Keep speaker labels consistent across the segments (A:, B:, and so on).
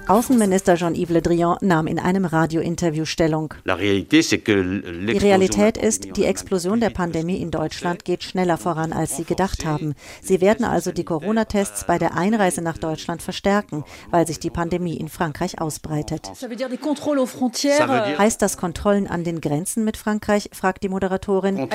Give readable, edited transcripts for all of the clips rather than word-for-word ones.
A: Außenminister Jean-Yves Le Drian nahm in einem Radiointerview Stellung. Die Realität ist, die Explosion der Pandemie in Deutschland geht schneller voran, als Sie gedacht haben. Sie werden also die Corona-Tests bei der Einreise nach Deutschland verstärken, weil sich die Pandemie in Frankreich ausbreitet. Heißt das Kontrollen an den Grenzen mit Frankreich, fragt die Moderatorin.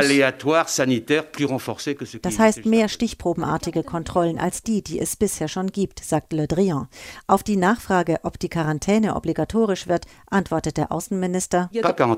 A: Das heißt mehr stichprobenartige Kontrollen als die es bisher schon gibt, sagt Le Drian. Auf die Nachfrage, ob die Quarantäne obligatorisch wird, antwortet der Außenminister: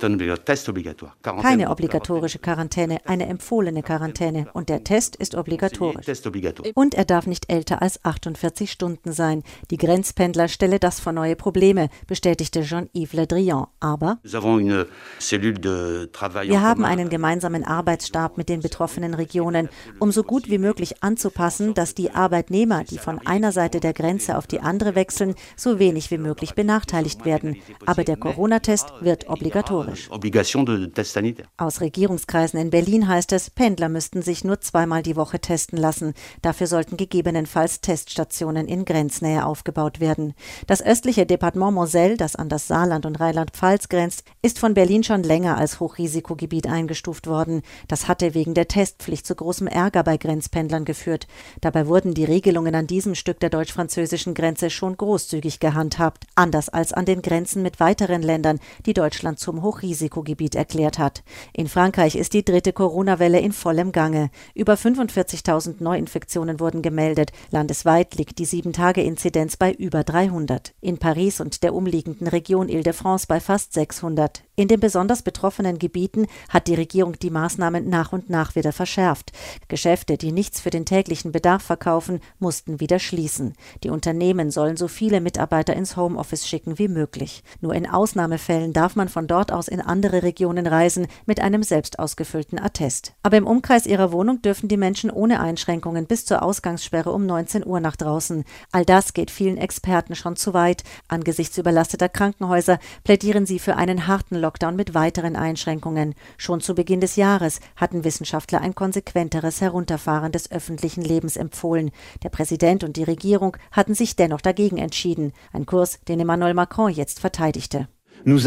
A: Keine obligatorische Quarantäne, eine empfohlene Quarantäne und der Test ist obligatorisch. Und er darf nicht älter als 48 Stunden sein. Die Grenzpendler stelle das vor neue Probleme, bestätigte Jean-Yves Le Drian. Aber wir haben einen gemeinsamen Arbeitsstab mit den betroffenen Regionen, um so gut wie möglich anzupassen, dass die Arbeitnehmer, die von einer Seite der Grenze auf die andere wechseln, so wenig wie möglich benachteiligt werden. Aber der Corona-Test wird obligatorisch. Aus Regierungskreisen in Berlin heißt es, Pendler müssten sich nur zweimal die Woche testen lassen. Dafür sollten gegebenenfalls Teststationen in Grenznähe aufgebaut werden. Das östliche Departement Moselle, das an das Saarland und Rheinland-Pfalz grenzt, ist von Berlin schon länger als Hochrisikogebiet eingestuft worden. Das hatte wegen der Testpflicht zu großem Ärger bei Grenzpendlern geführt. Dabei wurden die Regelungen an diesem Stück der deutsch-französischen Grenze schon großzügig gehandhabt, anders als an den Grenzen mit weiteren Ländern, die Deutschland zum Hochrisikogebiet erklärt hat. In Frankreich ist die dritte Corona-Welle in vollem Gange. Über 45.000 Neuinfektionen wurden gemeldet. Landesweit liegt die 7-Tage-Inzidenz bei über 300. In Paris und der umliegenden Region Île-de-France bei fast 600. In den besonders betroffenen Gebieten hat die Regierung die Maßnahmen nach und nach wieder verschärft. Geschäfte, die nichts für den täglichen Bedarf verkaufen, mussten wieder schließen. Die Unternehmen sollen so viele Mitarbeiter ins Homeoffice schicken wie möglich. Nur in Ausnahmefällen darf man von dort aus in andere Regionen reisen mit einem selbst ausgefüllten Attest. Aber im Umkreis ihrer Wohnung dürfen die Menschen ohne Einschränkungen bis zur Ausgangssperre um 19 Uhr nach draußen. All das geht vielen Experten schon zu weit. Angesichts überlasteter Krankenhäuser plädieren sie für einen harten Lockdown mit weiteren Einschränkungen. Schon zu Beginn des Jahres hatten Wissenschaftler ein konsequenteres Herunterfahren des öffentlichen Lebens empfohlen. Der Präsident und die Regierung hatten sich dennoch dagegen entschieden. Ein Kurs, den Emmanuel Macron jetzt verteidigte.
B: Es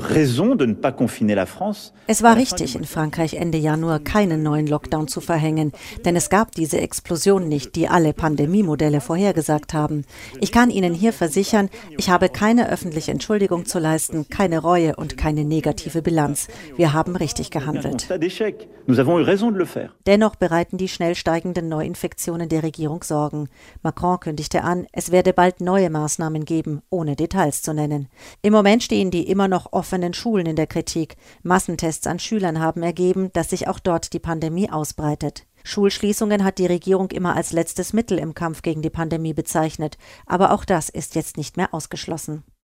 A: war richtig, in Frankreich Ende Januar keinen neuen Lockdown zu verhängen, denn es gab diese Explosion nicht, die alle Pandemiemodelle vorhergesagt haben. Ich kann Ihnen hier versichern, ich habe keine öffentliche Entschuldigung zu leisten, keine Reue und keine negative Bilanz. Wir haben richtig gehandelt. Dennoch bereiten die schnell steigenden Neuinfektionen der Regierung Sorgen. Macron kündigte an, es werde bald neue Maßnahmen geben, ohne Details zu nennen. Im Moment stehen die immer noch offenen Schulen in der Kritik. Massentests an Schülern haben ergeben, dass sich auch dort die Pandemie ausbreitet. Schulschließungen hat die Regierung immer als letztes Mittel im Kampf gegen die Pandemie bezeichnet. Aber auch das ist jetzt nicht mehr ausgeschlossen.